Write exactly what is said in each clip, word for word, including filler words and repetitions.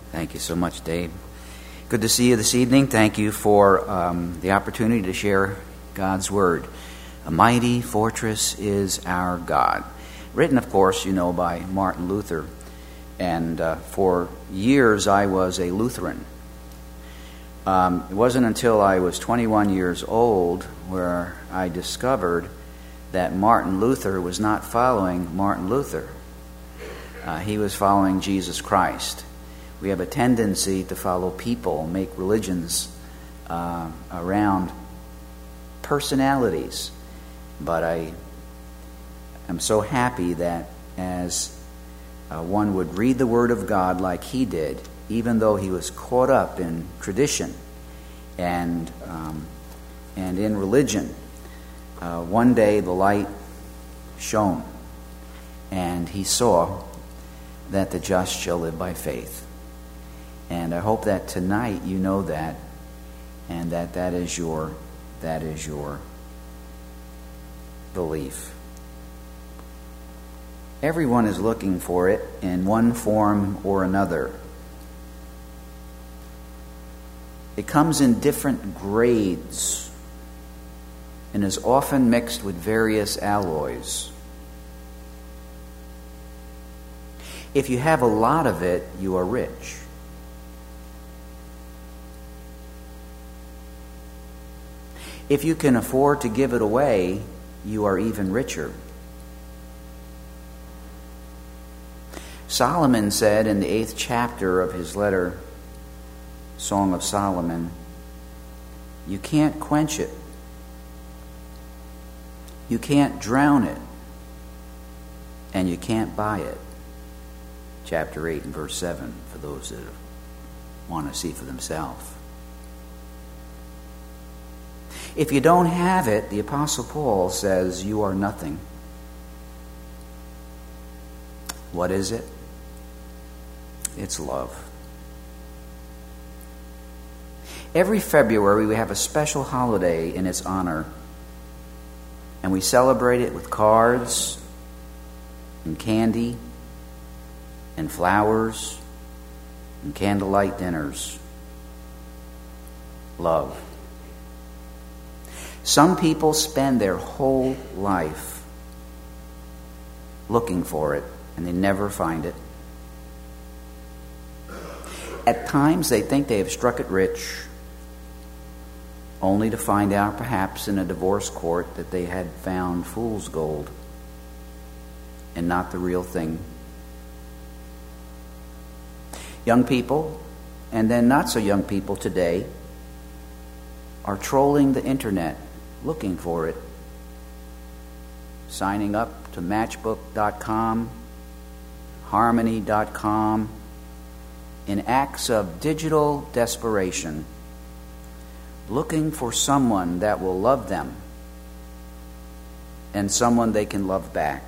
Thank you so much, Dave. Good to see you this evening. Thank you for um, the opportunity to share God's Word. A mighty fortress is our God. Written, of course, you know, by Martin Luther. And uh, for years I was a Lutheran. Um, it wasn't until I was twenty-one years old where I discovered that Martin Luther was not following Martin Luther. Uh, he was following Jesus Christ. We have a tendency to follow people, make religions uh, around personalities. But I am so happy that as uh, one would read the Word of God like he did, even though he was caught up in tradition and um, and in religion, uh, one day the light shone, and he saw that the just shall live by faith. And I hope that tonight you know that, and that that is your that is your belief. Everyone is looking for it in one form or another. It comes in different grades and is often mixed with various alloys. If you have a lot of it, you are rich. If you can afford to give it away, you are even richer. Solomon said in the eighth chapter of his letter, Song of Solomon, you can't quench it. You can't drown it. And you can't buy it. Chapter eight and verse seven, for those that want to see for themselves. If you don't have it, the Apostle Paul says, you are nothing. What is it? It's love. Every February we have a special holiday in its honor, and we celebrate it with cards and candy and flowers and candlelight dinners. Love. Some people spend their whole life looking for it, and they never find it. At times they think they have struck it rich, only to find out perhaps in a divorce court that they had found fool's gold and not the real thing. Young people, and then not so young people today, are trolling the internet looking for it, signing up to matchbook dot com, harmony dot com, in acts of digital desperation, looking for someone that will love them and someone they can love back.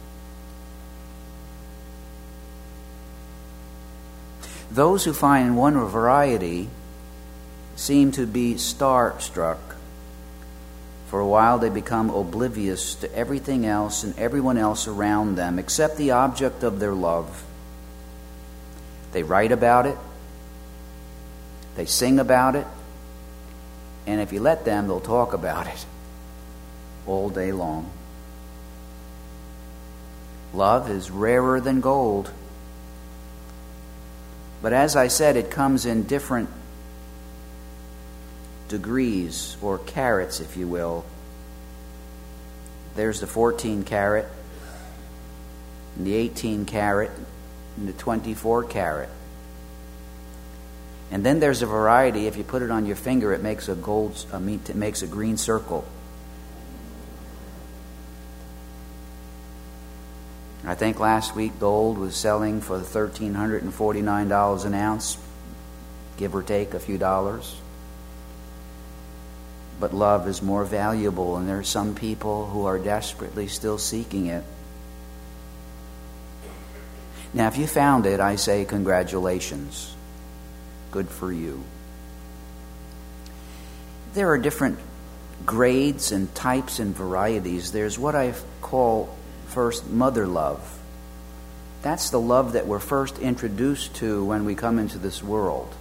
Those who find one variety seem to be starstruck. For a while they become oblivious to everything else and everyone else around them except the object of their love. They write about it, they sing about it, and if you let them, they'll talk about it all day long. Love is rarer than gold. But as I said, it comes in different degrees, or carats, if you will. There's the fourteen carat, and the eighteen carat, and the twenty-four carat. And then there's a variety. If you put it on your finger, it makes a gold. I mean, it makes a green circle. I think last week gold was selling for one thousand three hundred forty-nine dollars an ounce, give or take a few dollars. But love is more valuable, and there are some people who are desperately still seeking it. Now, if you found it, I say congratulations. Good for you. There are different grades and types and varieties. There's what I call first mother love. That's the love that we're first introduced to when we come into this world.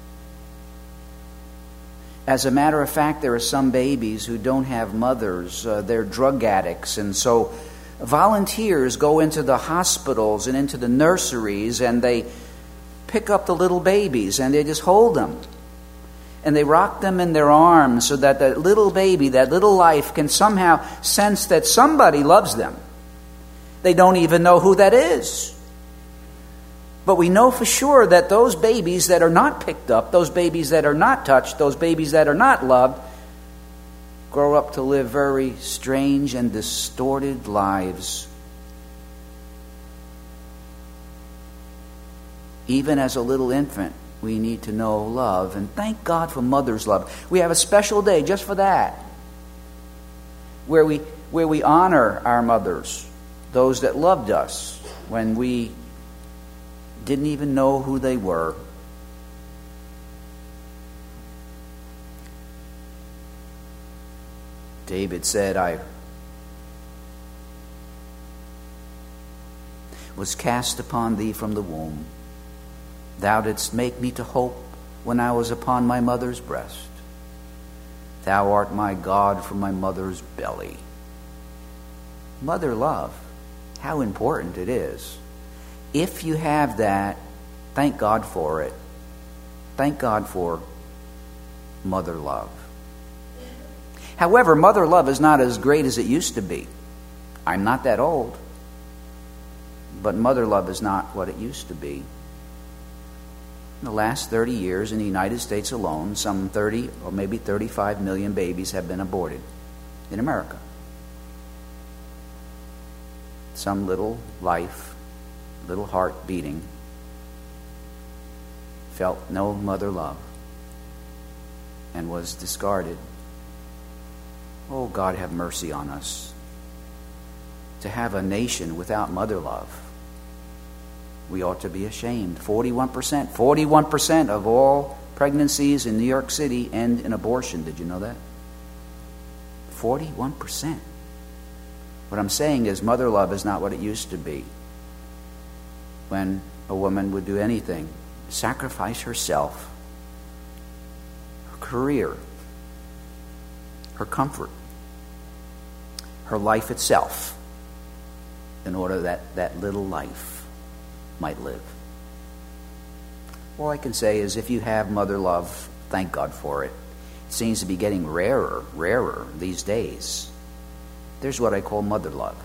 As a matter of fact, there are some babies who don't have mothers. Uh, they're drug addicts. And so volunteers go into the hospitals and into the nurseries, and they pick up the little babies and they just hold them. And they rock them in their arms so that that little baby, that little life, can somehow sense that somebody loves them. They don't even know who that is. But we know for sure that those babies that are not picked up, those babies that are not touched, those babies that are not loved, grow up to live very strange and distorted lives. Even as a little infant, we need to know love. And thank God for mother's love. We have a special day just for that, where we, where we honor our mothers, those that loved us when we didn't even know who they were. David said, I was cast upon thee from the womb. Thou didst make me to hope when I was upon my mother's breast. Thou art my God from my mother's belly. Mother love, how important it is. If you have that, thank God for it. Thank God for mother love. However, mother love is not as great as it used to be. I'm not that old. But mother love is not what it used to be. In the last thirty years in the United States alone, some thirty or maybe thirty-five million babies have been aborted in America. Some little life, little heart beating, felt no mother love and was discarded. Oh, God, have mercy on us. To have a nation without mother love, we ought to be ashamed. forty-one percent, forty-one percent of all pregnancies in New York City end in abortion. Did you know that? forty-one percent. What I'm saying is mother love is not what it used to be. When a woman would do anything, sacrifice herself, her career, her comfort, her life itself, in order that that little life might live. All I can say is if you have mother love, thank God for it. It seems to be getting rarer, rarer these days. There's what I call mother love.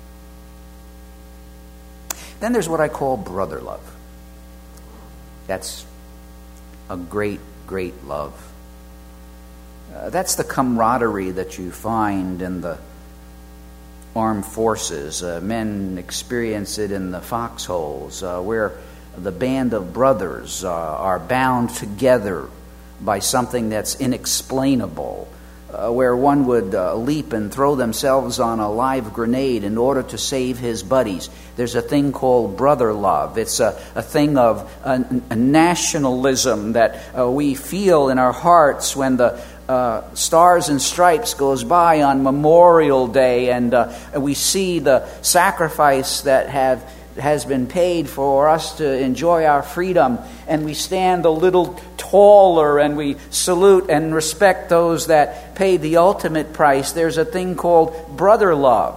Then there's what I call brother love. That's a great, great love. Uh, that's the camaraderie that you find in the armed forces. Uh, men experience it in the foxholes, uh, where the band of brothers uh, are bound together by something that's inexplainable, uh, where one would uh, leap and throw themselves on a live grenade in order to save his buddies. There's a thing called brother love. It's a, a thing of a, a nationalism that uh, we feel in our hearts when the Uh, Stars and Stripes goes by on Memorial Day, and uh, we see the sacrifice that have has been paid for us to enjoy our freedom, and we stand a little taller and we salute and respect those that paid the ultimate price. There's a thing called brother love.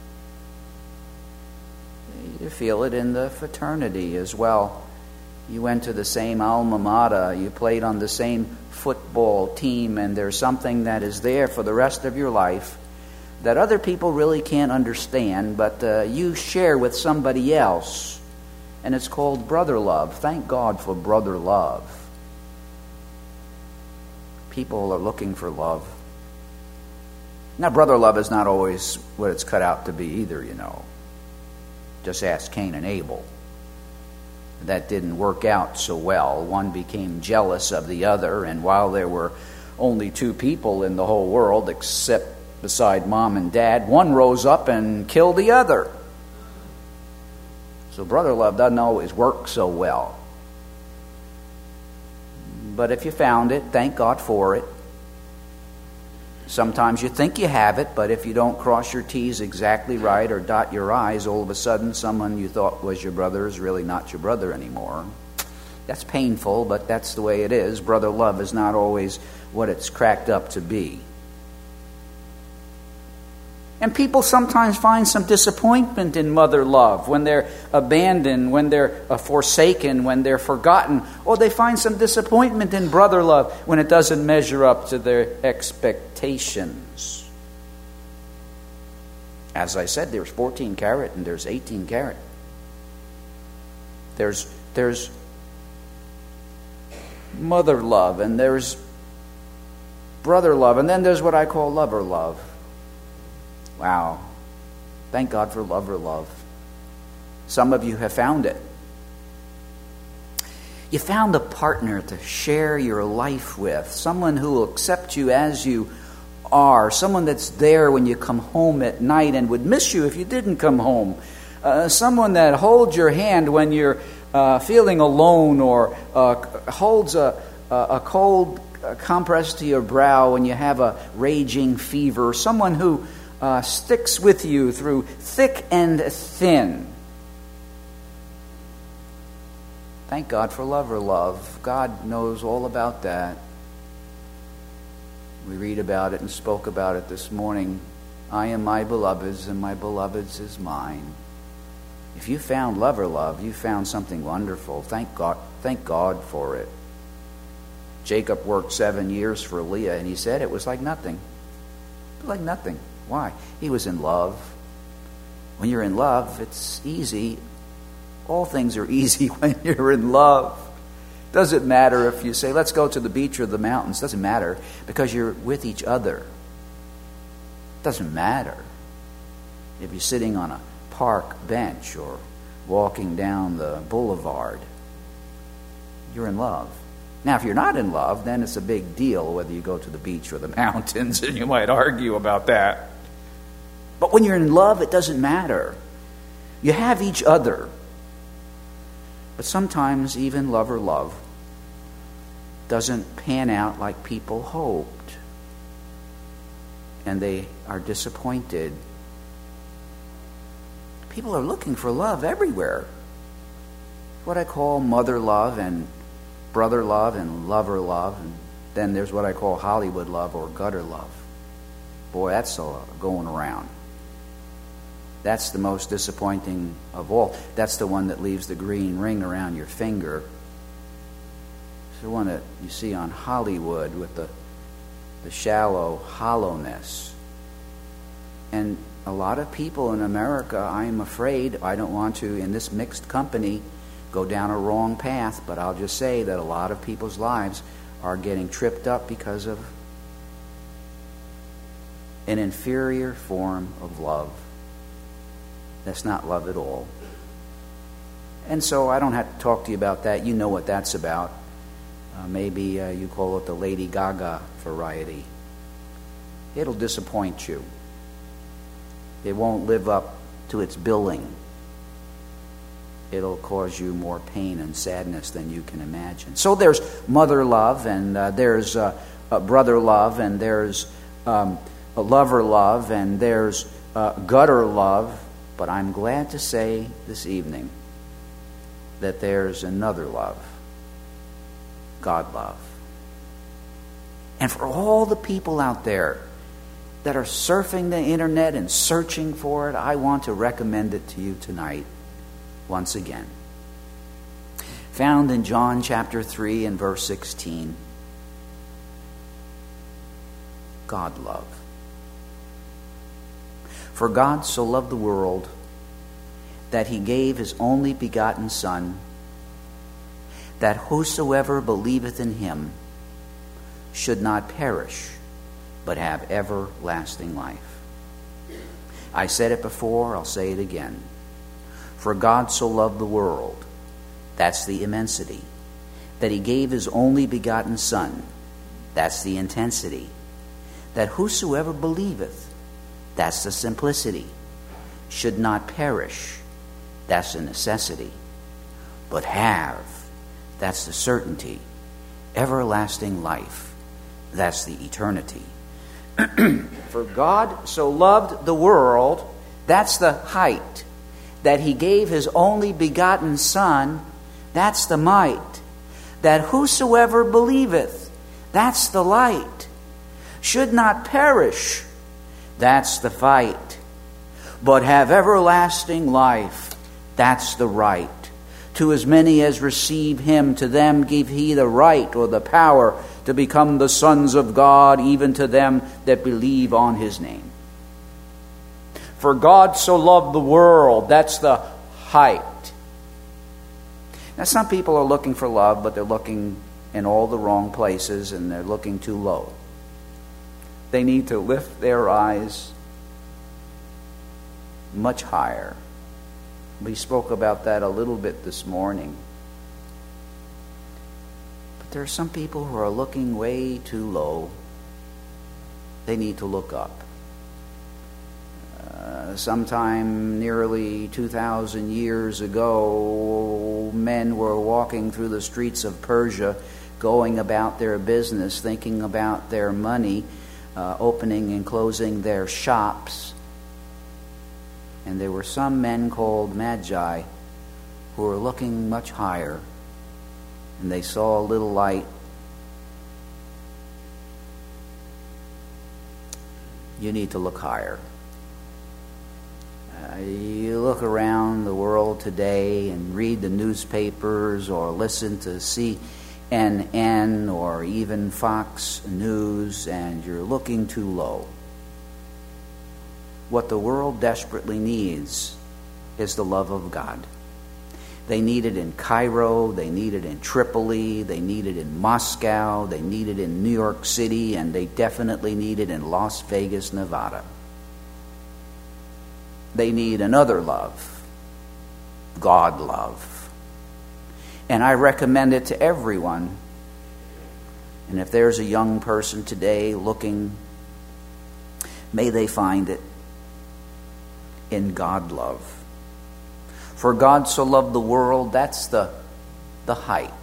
You feel it in the fraternity as well. You went to the same alma mater, you played on the same football team, and there's something that is there for the rest of your life that other people really can't understand, but uh, you share with somebody else, and it's called brother love. Thank God for brother love. People are looking for love. Now, brother love is not always what it's cut out to be either, you know. Just ask Cain and Abel. That didn't work out so well. One became jealous of the other, and while there were only two people in the whole world, except beside mom and dad, one rose up and killed the other. So brother love doesn't always work so well. But if you found it, thank God for it. Sometimes you think you have it, but if you don't cross your T's exactly right or dot your I's, all of a sudden someone you thought was your brother is really not your brother anymore. That's painful, but that's the way it is. Brother love is not always what it's cracked up to be. And people sometimes find some disappointment in mother love when they're abandoned, when they're uh, forsaken, when they're forgotten. Or they find some disappointment in brother love when it doesn't measure up to their expectations. As I said, there's fourteen karat and there's eighteen karat. There's, there's mother love and there's brother love. And then there's what I call lover love. Wow. Thank God for lover love. Some of you have found it. You found a partner to share your life with, someone who will accept you as you are, someone that's there when you come home at night and would miss you if you didn't come home, uh, someone that holds your hand when you're uh, feeling alone, or uh, holds a, a cold compress to your brow when you have a raging fever, someone who Uh, sticks with you through thick and thin. Thank God for lover love. God knows all about that. We read about it and spoke about it this morning. I am my beloved's, and my beloved's is mine. If you found lover love, you found something wonderful. Thank God, thank God for it. Jacob worked seven years for Leah, and he said it was like nothing. It was like nothing. Why? He was in love. When you're in love, it's easy. All things are easy when you're in love. Doesn't matter if you say, let's go to the beach or the mountains. Doesn't matter, because you're with each other. Doesn't matter if you're sitting on a park bench or walking down the boulevard. You're in love. Now, if you're not in love, then it's a big deal whether you go to the beach or the mountains, and you might argue about that. But when you're in love, it doesn't matter. You have each other. But sometimes even lover love doesn't pan out like people hoped, and they are disappointed. People are looking for love everywhere. What I call mother love and brother love and lover love, and then there's what I call Hollywood love or gutter love. Boy, that's all going around. That's the most disappointing of all. That's the one that leaves the green ring around your finger. It's the one that you see on Hollywood with the, the shallow hollowness. And a lot of people in America, I'm afraid, I don't want to, in this mixed company, go down a wrong path, but I'll just say that a lot of people's lives are getting tripped up because of an inferior form of love. That's not love at all. And so I don't have to talk to you about that. You know what that's about. Uh, maybe uh, you call it the Lady Gaga variety. It'll disappoint you. It won't live up to its billing. It'll cause you more pain and sadness than you can imagine. So there's mother love, and uh, there's uh, uh, brother love, and there's um, a lover love, and there's uh, gutter love. But I'm glad to say this evening that there's another love, God love. And for all the people out there that are surfing the internet and searching for it, I want to recommend it to you tonight once again. Found in John chapter three and verse sixteen. God love. For God so loved the world that he gave his only begotten Son, that whosoever believeth in him should not perish, but have everlasting life. I said it before, I'll say it again. For God so loved the world, that's the immensity, that he gave his only begotten Son, that's the intensity, that whosoever believeth, that's the simplicity, should not perish, that's the necessity, but have, that's the certainty, everlasting life, that's the eternity. For God so loved the world, that's the height, that he gave his only begotten Son, that's the might, that whosoever believeth, that's the light, should not perish, that's the fight, but have everlasting life, that's the right. To as many as receive him, to them gave he the right or the power to become the sons of God, even to them that believe on his name. For God so loved the world, that's the height. Now some people are looking for love, but they're looking in all the wrong places and they're looking too low. They need to lift their eyes much higher. We spoke about that a little bit this morning. But there are some people who are looking way too low. They need to look up. Uh, sometime nearly two thousand years ago, men were walking through the streets of Persia, going about their business, thinking about their money, uh, opening and closing their shops. And there were some men called Magi who were looking much higher, and they saw a little light. You need to look higher. Uh, you look around the world today and read the newspapers or listen to C N N or even Fox News, and you're looking too low. What the world desperately needs is the love of God. They need it in Cairo, they need it in Tripoli, they need it in Moscow, they need it in New York City, and they definitely need it in Las Vegas, Nevada. They need another love, God love. And I recommend it to everyone. And if there's a young person today looking, may they find it in God love. For God so loved the world, that's the, the height.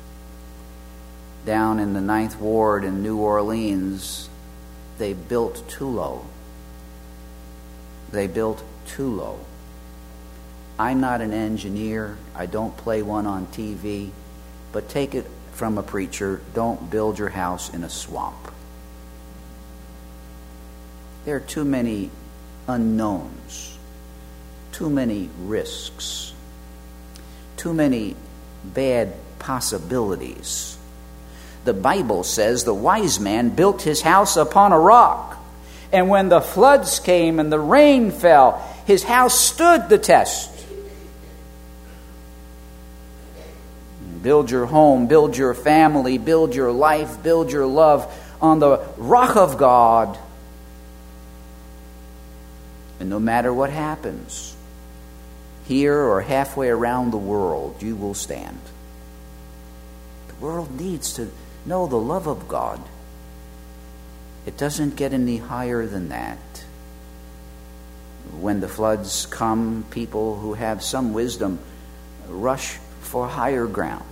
Down in the Ninth Ward in New Orleans, they built too low. They built too low. I'm not an engineer. I don't play one on T V. But take it from a preacher, don't build your house in a swamp. There are too many unknowns. Too many risks, too many bad possibilities. The Bible says the wise man built his house upon a rock, and when the floods came and the rain fell, his house stood the test. Build your home, build your family, build your life, build your love on the rock of God. And no matter what happens, here or halfway around the world, you will stand. The world needs to know the love of God. It doesn't get any higher than that. When the floods come, people who have some wisdom rush for higher ground.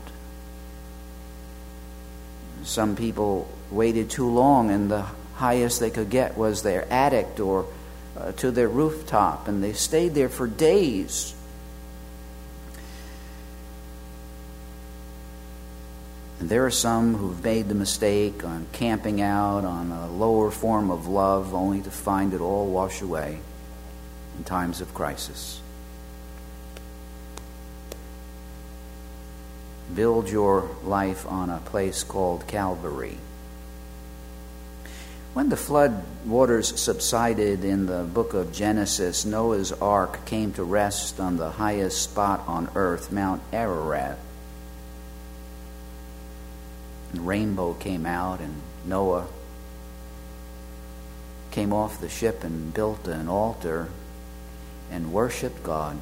Some people waited too long, and the highest they could get was their attic or uh, to their rooftop, and they stayed there for days. And there are some who've made the mistake on camping out on a lower form of love, only to find it all wash away in times of crisis. Build your life on a place called Calvary. When the flood waters subsided in the book of Genesis, Noah's ark came to rest on the highest spot on earth, Mount Ararat. The rainbow came out, and Noah came off the ship and built an altar and worshiped God.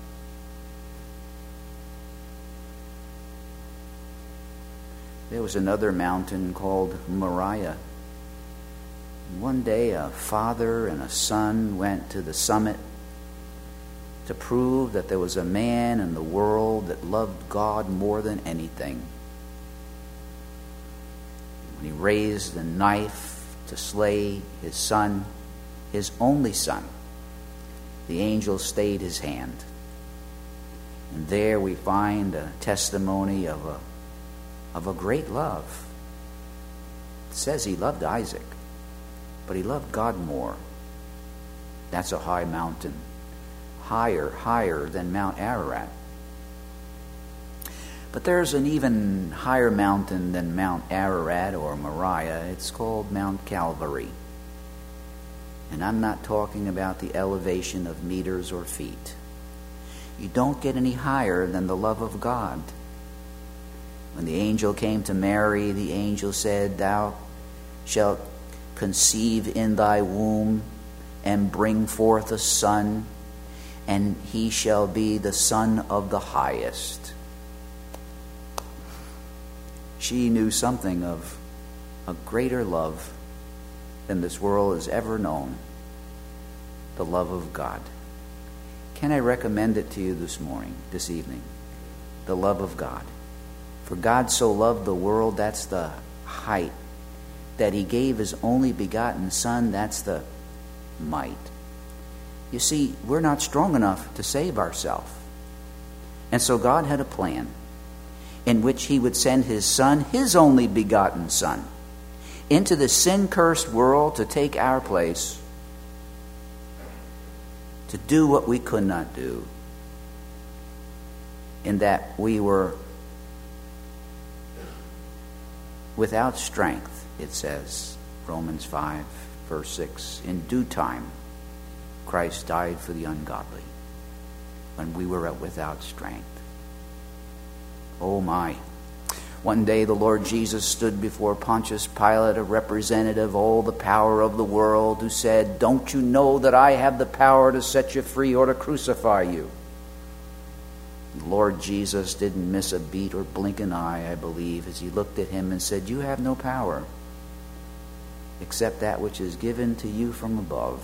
There was another mountain called Moriah. One day a father and a son went to the summit to prove that there was a man in the world that loved God more than anything. He raised a knife to slay his son, his only son, the angel stayed his hand. And there we find a testimony of a, of a great love. It says he loved Isaac, but he loved God more. That's a high mountain, higher, higher than Mount Ararat. But there's an even higher mountain than Mount Ararat or Moriah. It's called Mount Calvary. And I'm not talking about the elevation of meters or feet. You don't get any higher than the love of God. When the angel came to Mary, the angel said, "Thou shalt conceive in thy womb and bring forth a son, and he shall be the Son of the Highest." She knew something of a greater love than this world has ever known, the love of God. Can I recommend it to you this morning, this evening? The love of God. For God so loved the world, that's the height. That he gave his only begotten Son, that's the might. You see, we're not strong enough to save ourselves. And so God had a plan in which he would send his Son, his only begotten Son, into the sin-cursed world to take our place, to do what we could not do, in that we were without strength, it says, Romans five, verse six. In due time, Christ died for the ungodly when we were without strength. Oh my. One day the Lord Jesus stood before Pontius Pilate, a representative of all the power of the world, who said, "Don't you know that I have the power to set you free or to crucify you?" The Lord Jesus didn't miss a beat or blink an eye, I believe, as he looked at him and said, "You have no power except that which is given to you from above."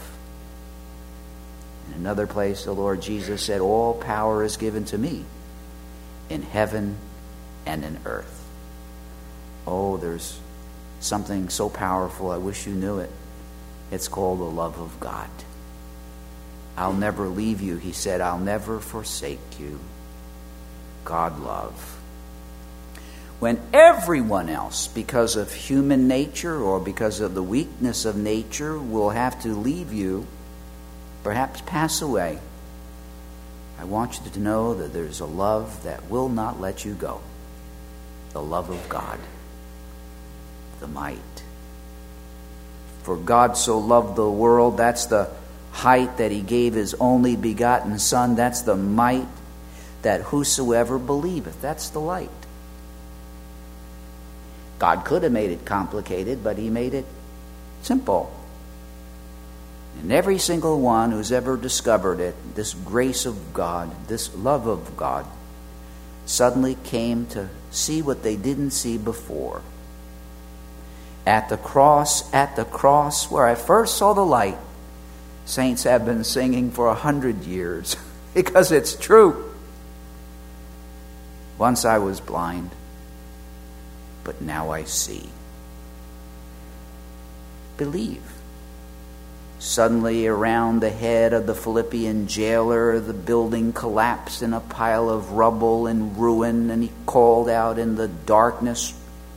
In another place, the Lord Jesus said, "All power is given to me in heaven and in earth." Oh, there's something so powerful, I wish you knew it. It's called the love of God. "I'll never leave you," he said. "I'll never forsake you." God love. When everyone else, because of human nature or because of the weakness of nature, will have to leave you, perhaps pass away, I want you to know that there's a love that will not let you go. The love of God. The might. For God so loved the world, that's the height, that he gave his only begotten Son, that's the might, that whosoever believeth, that's the light. God could have made it complicated, but he made it simple. And every single one who's ever discovered it, this grace of God, this love of God, suddenly came to see what they didn't see before. At the cross, at the cross, where I first saw the light, saints have been singing for a hundred years, because it's true. Once I was blind, but now I see. Believe. Suddenly, around the head of the Philippian jailer, the building collapsed in a pile of rubble and ruin, and he called out in the darkness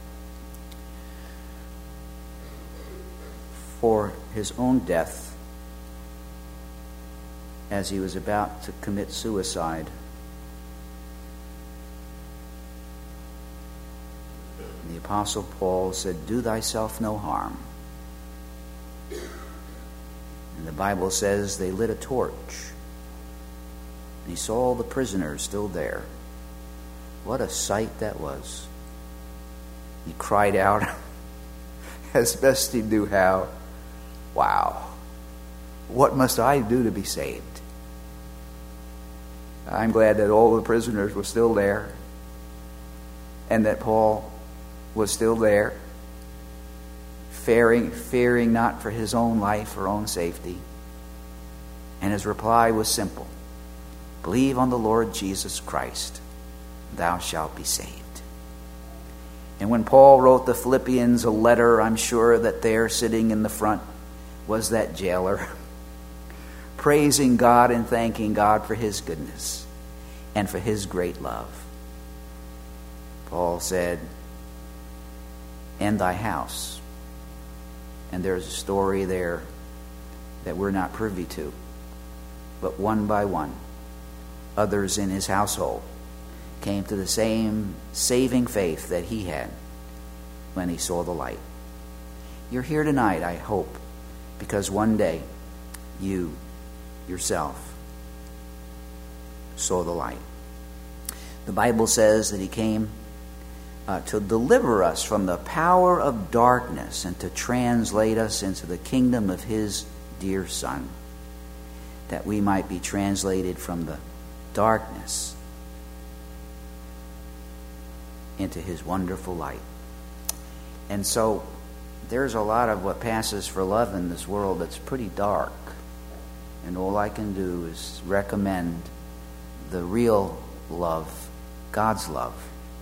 for his own death as he was about to commit suicide. And the Apostle Paul said, "Do thyself no harm." And the Bible says they lit a torch. And he saw all the prisoners still there. What a sight that was. He cried out as best he knew how, "Wow, what must I do to be saved?" I'm glad that all the prisoners were still there and that Paul was still there, fearing, fearing not for his own life or own safety. And his reply was simple: "Believe on the Lord Jesus Christ, thou shalt be saved." And when Paul wrote the Philippians a letter, I'm sure that there sitting in the front was that jailer, praising God and thanking God for his goodness and for his great love. Paul said, "And thy house." And there's a story there that we're not privy to. But one by one, others in his household came to the same saving faith that he had when he saw the light. You're here tonight, I hope, because one day you yourself saw the light. The Bible says that he came uh, to deliver us from the power of darkness and to translate us into the kingdom of his dear Son, that we might be translated from the darkness into his wonderful light. And so there's a lot of what passes for love in this world that's pretty dark. And all I can do is recommend the real love, God's love,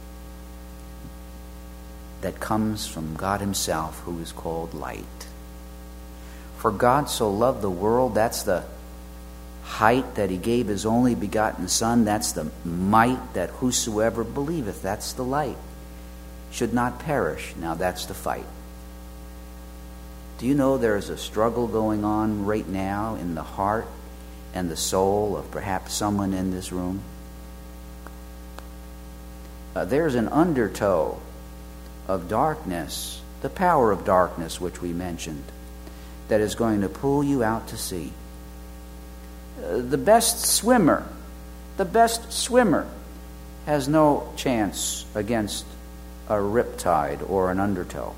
that comes from God himself, who is called light. For God so loved the world, that's the height, that he gave his only begotten Son. That's the might, that whosoever believeth, that's the light, should not perish. Now that's the fight. Do you know there is a struggle going on right now in the heart and the soul of perhaps someone in this room? Uh, there's an undertow of darkness, the power of darkness which we mentioned, that is going to pull you out to sea. Uh, the best swimmer, the best swimmer has no chance against a riptide or an undertow.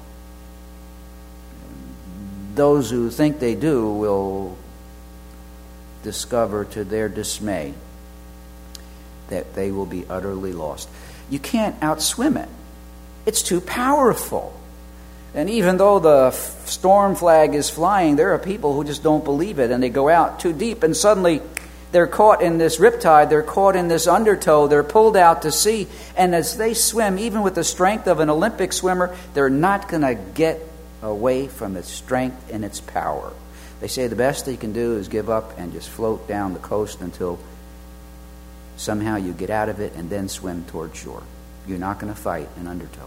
Those who think they do will discover to their dismay that they will be utterly lost. You can't outswim it. It's too powerful. And even though the f- storm flag is flying, there are people who just don't believe it, and they go out too deep, and suddenly they're caught in this riptide, they're caught in this undertow, they're pulled out to sea, and as they swim, even with the strength of an Olympic swimmer, they're not going to get away from its strength and its power. They say the best they can do is give up and just float down the coast until somehow you get out of it and then swim toward shore. You're not going to fight an undertow.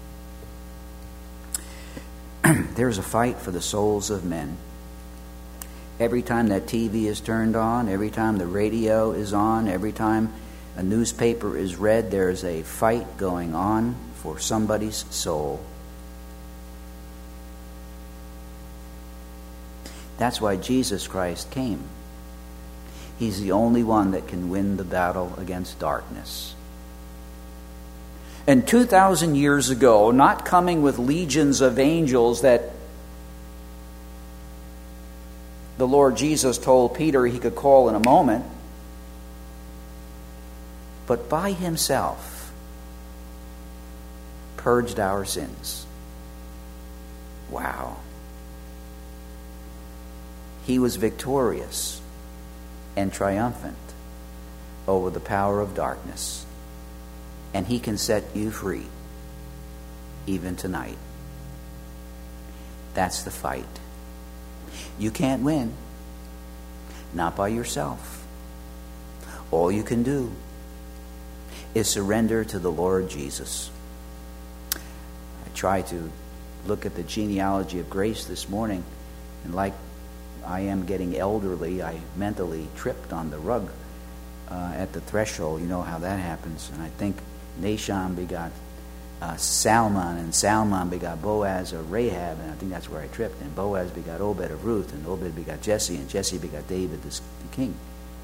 There's a fight for the souls of men. Every time that T V is turned on, every time the radio is on, every time a newspaper is read, there is a fight going on for somebody's soul. That's why Jesus Christ came. He's the only one that can win the battle against darkness. And two thousand years ago, not coming with legions of angels that the Lord Jesus told Peter he could call in a moment, but by himself purged our sins. Wow. He was victorious and triumphant over the power of darkness. And he can set you free, even tonight. That's the fight. You can't win, not by yourself. All you can do is surrender to the Lord Jesus. I tried to look at the genealogy of grace this morning, and like I am getting elderly, I mentally tripped on the rug uh, at the threshold. You know how that happens. And I think Nahshon begot uh, Salmon, and Salmon begot Boaz of Rahab, and I think that's where I tripped. And Boaz begot Obed of Ruth, and Obed begot Jesse, and Jesse begot David the, the king.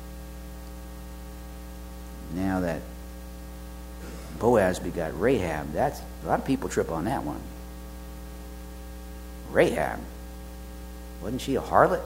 Now that Boaz begot Rahab, that's a lot of people trip on that one. Rahab, wasn't she a harlot?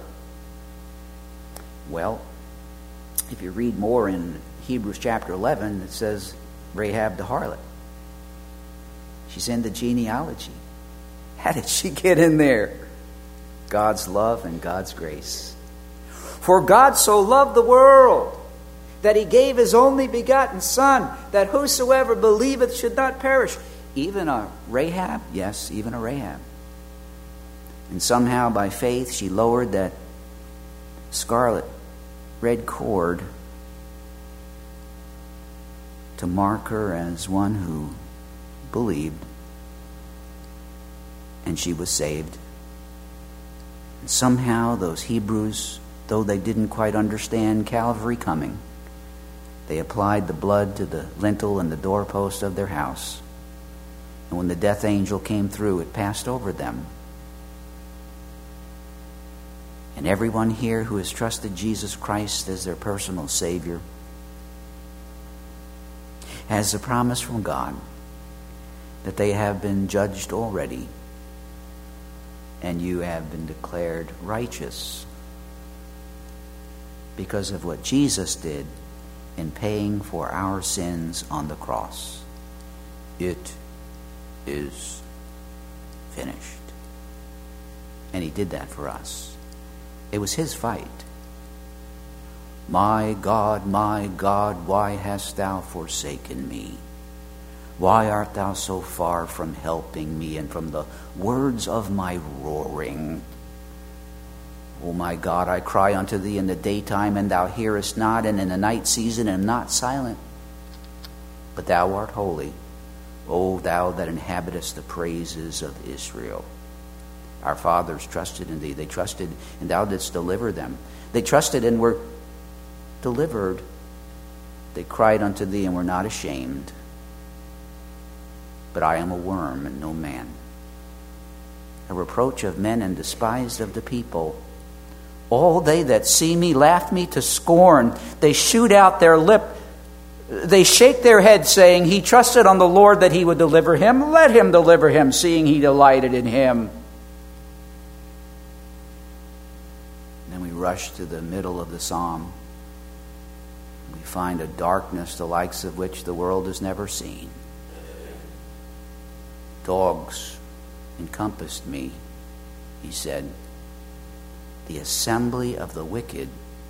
Well, if you read more in Hebrews chapter eleven, it says Rahab the harlot. She's in the genealogy. How did she get in there? God's love and God's grace. For God so loved the world that he gave his only begotten Son, that whosoever believeth should not perish. even a Rahab? Yes, even a Rahab. And somehow by faith she lowered that scarlet red cord to mark her as one who believed, and she was saved. And somehow those Hebrews, though they didn't quite understand Calvary coming, they applied the blood to the lintel and the doorpost of their house. And when the death angel came through, it passed over them. And everyone here who has trusted Jesus Christ as their personal Savior has a promise from God that they have been judged already, and you have been declared righteous because of what Jesus did in paying for our sins on the cross. It is finished. And he did that for us. It was his fight. My God, my God, why hast thou forsaken me? Why art thou so far from helping me and from the words of my roaring? O my God, I cry unto thee in the daytime, and thou hearest not, and in the night season, and not silent. But thou art holy, O thou that inhabitest the praises of Israel. Our fathers trusted in thee. They trusted, and thou didst deliver them. They trusted and were delivered. They cried unto thee and were not ashamed. But I am a worm and no man, a reproach of men and despised of the people. All they that see me laugh me to scorn. They shoot out their lip. They shake their head, saying, He trusted on the Lord that he would deliver him. Let him deliver him, seeing he delighted in him. Then we rush to the middle of the psalm. We find a darkness the likes of which the world has never seen. Dogs encompassed me, he said. The assembly of the wicked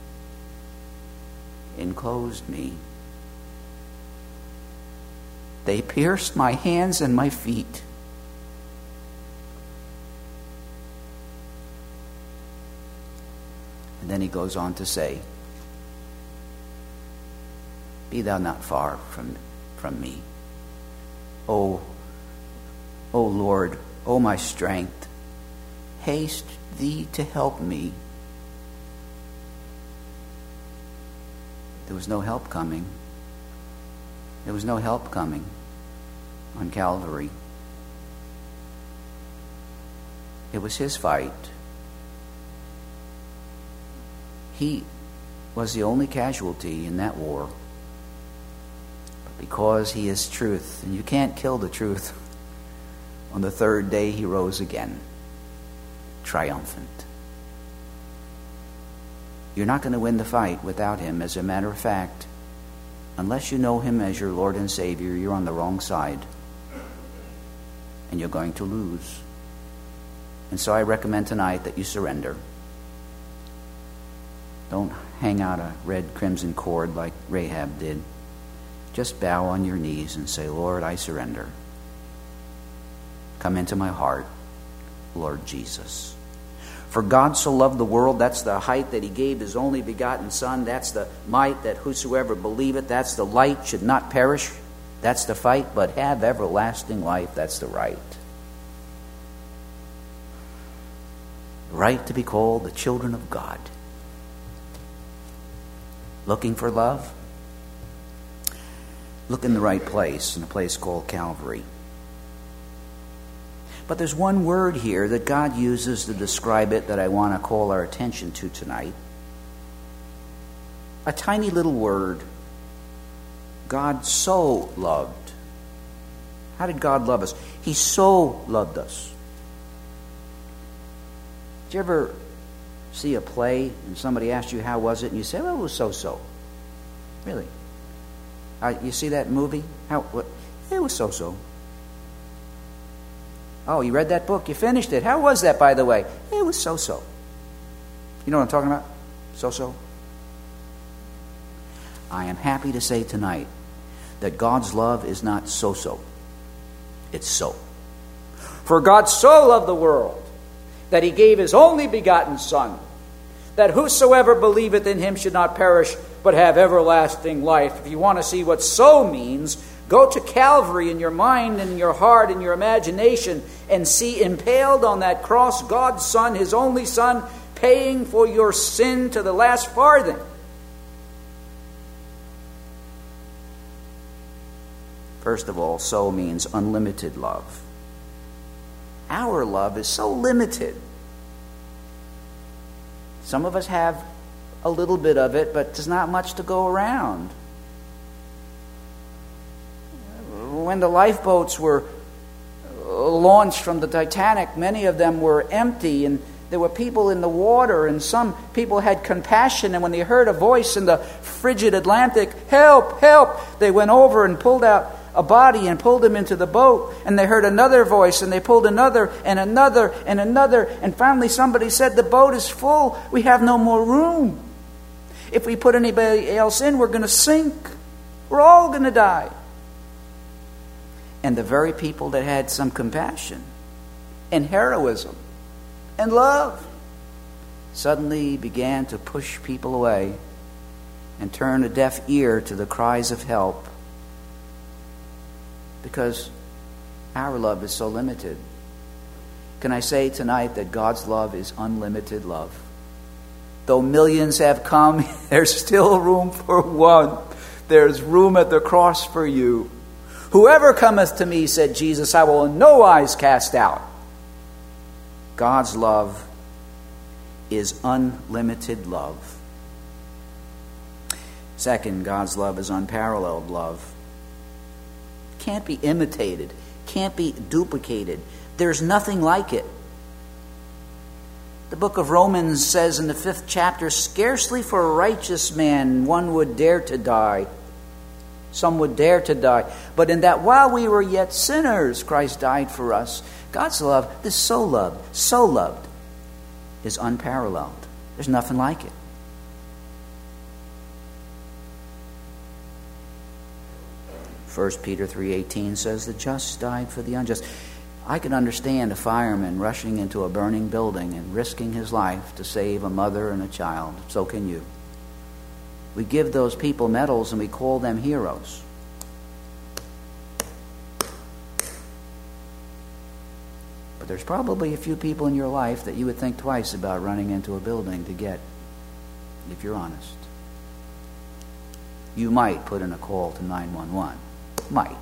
enclosed me. They pierced my hands and my feet. And then he goes on to say, Be thou not far from, from me. O, O Lord, O my strength, haste thee to help me. There was no help coming. There was no help coming on Calvary. It was his fight. He was the only casualty in that war. But because he is truth, and you can't kill the truth, on the third day he rose again, triumphant. You're not going to win the fight without him. As a matter of fact, unless you know him as your Lord and Savior, you're on the wrong side. And you're going to lose. And so I recommend tonight that you surrender. Don't hang out a red crimson cord like Rahab did. Just bow on your knees and say, Lord, I surrender. Come into my heart, Lord Jesus. For God so loved the world, that's the height, that he gave his only begotten Son. That's the might, that whosoever believeth. That's the light, should not perish. That's the fight, but have everlasting life. That's the right. The right to be called the children of God. Looking for love? Look in the right place, in a place called Calvary. But there's one word here that God uses to describe it that I want to call our attention to tonight. A tiny little word. God so loved. How did God love us? He so loved us. Did you ever see a play and somebody asked you how was it and you say, well, it was so-so? Really? Uh, you see that movie? How? What? It was so-so. Oh, you read that book? You finished it. How was that, by the way? It was so-so. You know what I'm talking about? So-so. I am happy to say tonight that God's love is not so-so. It's so. For God so loved the world that he gave his only begotten Son, that whosoever believeth in him should not perish, but have everlasting life. If you want to see what so means, go to Calvary in your mind and in your heart and your imagination and see impaled on that cross God's Son, his only Son, paying for your sin to the last farthing. First of all, so means unlimited love. Our love is so limited. Some of us have a little bit of it, but there's not much to go around. When the lifeboats were launched from the Titanic, many of them were empty, and there were people in the water, and some people had compassion, and when they heard a voice in the frigid Atlantic, "Help, help," they went over and pulled out a body and pulled him into the boat, and they heard another voice, and they pulled another and another and another, and finally somebody said, "The boat is full, we have no more room. If we put anybody else in, we're going to sink. We're all going to die." And the very people that had some compassion and heroism and love suddenly began to push people away and turn a deaf ear to the cries of help, because our love is so limited. Can I say tonight that God's love is unlimited love? Though millions have come, there's still room for one. There's room at the cross for you. "Whoever cometh to me," said Jesus, "I will in no wise cast out." God's love is unlimited love. Second, God's love is unparalleled love. Can't be imitated, can't be duplicated. There's nothing like it. The book of Romans says in the fifth chapter, "Scarcely for a righteous man one would dare to die. Some would dare to die. But in that while we were yet sinners, Christ died for us." God's love, this so loved, so loved, is unparalleled. There's nothing like it. First Peter three eighteen says, "The just died for the unjust." I can understand a fireman rushing into a burning building and risking his life to save a mother and a child. So can you. We give those people medals and we call them heroes. But there's probably a few people in your life that you would think twice about running into a building to get, if you're honest. You might put in a call to nine one one. Might.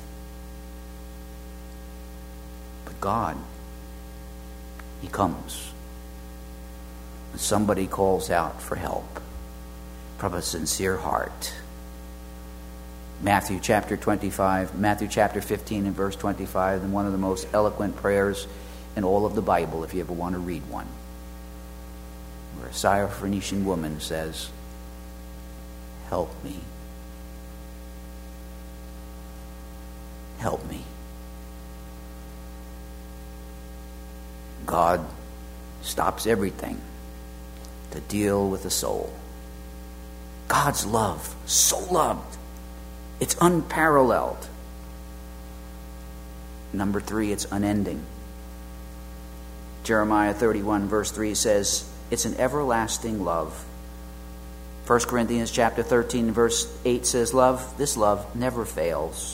But God, He comes when somebody calls out for help from a sincere heart. Matthew chapter twenty-five, Matthew chapter fifteen and verse twenty-five, and one of the most eloquent prayers in all of the Bible, if you ever want to read one, where a Syrophoenician woman says, "Help me. Help me." God stops everything to deal with the soul. God's love, so loved, it's unparalleled. Number three, it's unending. Jeremiah thirty-one verse three says, it's an everlasting love. First Corinthians chapter thirteen verse eight says, love, this love never fails.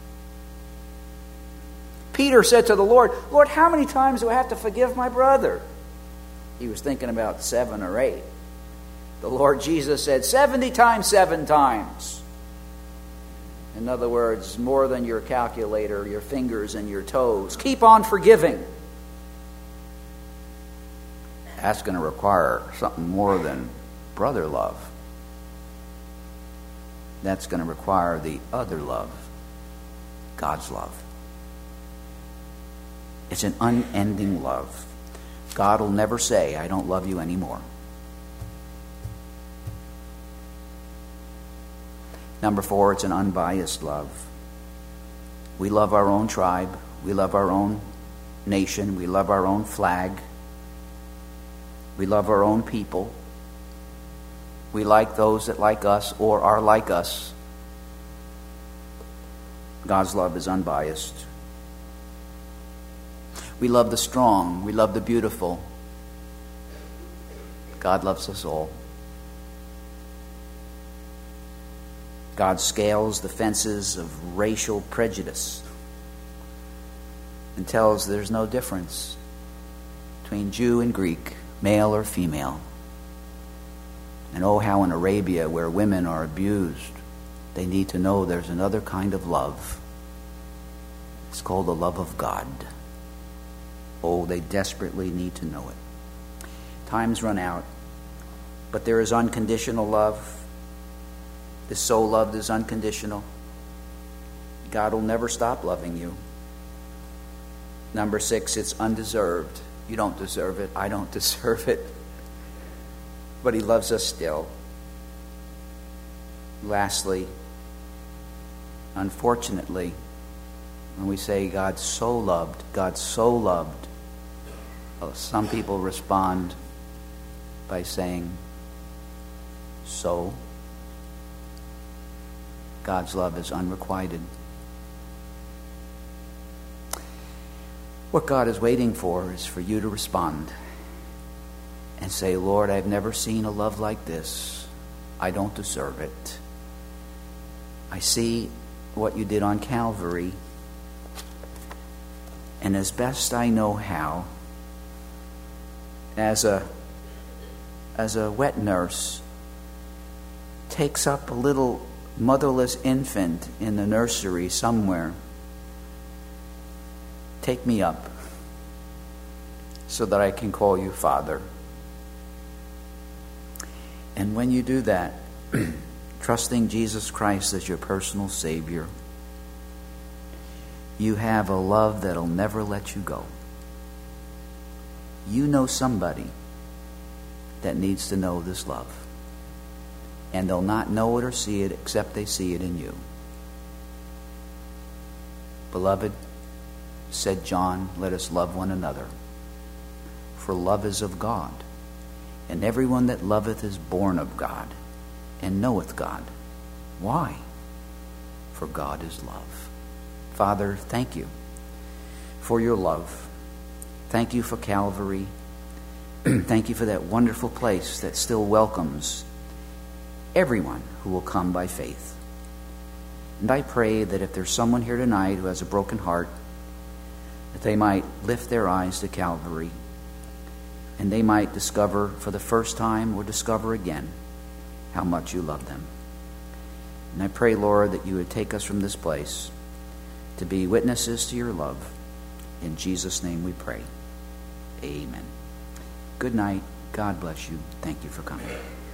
Peter said to the Lord, "Lord, how many times do I have to forgive my brother?" He was thinking about seven or eight. The Lord Jesus said, seventy times seven times. In other words, more than your calculator, your fingers and your toes. Keep on forgiving. That's going to require something more than brother love. That's going to require the other love, God's love. It's an unending love. God will never say, "I don't love you anymore." Number four, it's an unbiased love. We love our own tribe. We love our own nation. We love our own flag. We love our own people. We like those that like us or are like us. God's love is unbiased. We love the strong. We love the beautiful. God loves us all. God scales the fences of racial prejudice and tells there's no difference between Jew and Greek, male or female. And oh, how in Arabia, where women are abused, they need to know there's another kind of love. It's called the love of God. Oh, they desperately need to know it. Time's run out, but there is unconditional love. The soul loved is unconditional. God will never stop loving you. Number six, it's undeserved. You don't deserve it. I don't deserve it. But he loves us still. Lastly, unfortunately, when we say God so loved, God so loved, well, some people respond by saying, so? God's love is unrequited. What God is waiting for is for you to respond and say, Lord, I've never seen a love like this. I don't deserve it. I see what you did on Calvary, and as best I know how, as a as a wet nurse takes up a little motherless infant in the nursery somewhere, take me up so that I can call you Father. And when you do that, trusting Jesus Christ as your personal Savior, you have a love that'll never let you go. You know somebody that needs to know this love. And they'll not know it or see it except they see it in you. Beloved, said John, let us love one another. For love is of God. And everyone that loveth is born of God, and knoweth God. Why? For God is love. Father, thank you for your love. Thank you for Calvary. Thank you for that wonderful place that still welcomes everyone who will come by faith. And I pray that if there's someone here tonight who has a broken heart, that they might lift their eyes to Calvary, and they might discover for the first time or discover again how much you love them. And I pray, Lord, that you would take us from this place to be witnesses to your love. In Jesus' name we pray. Amen. Good night. God bless you. Thank you for coming.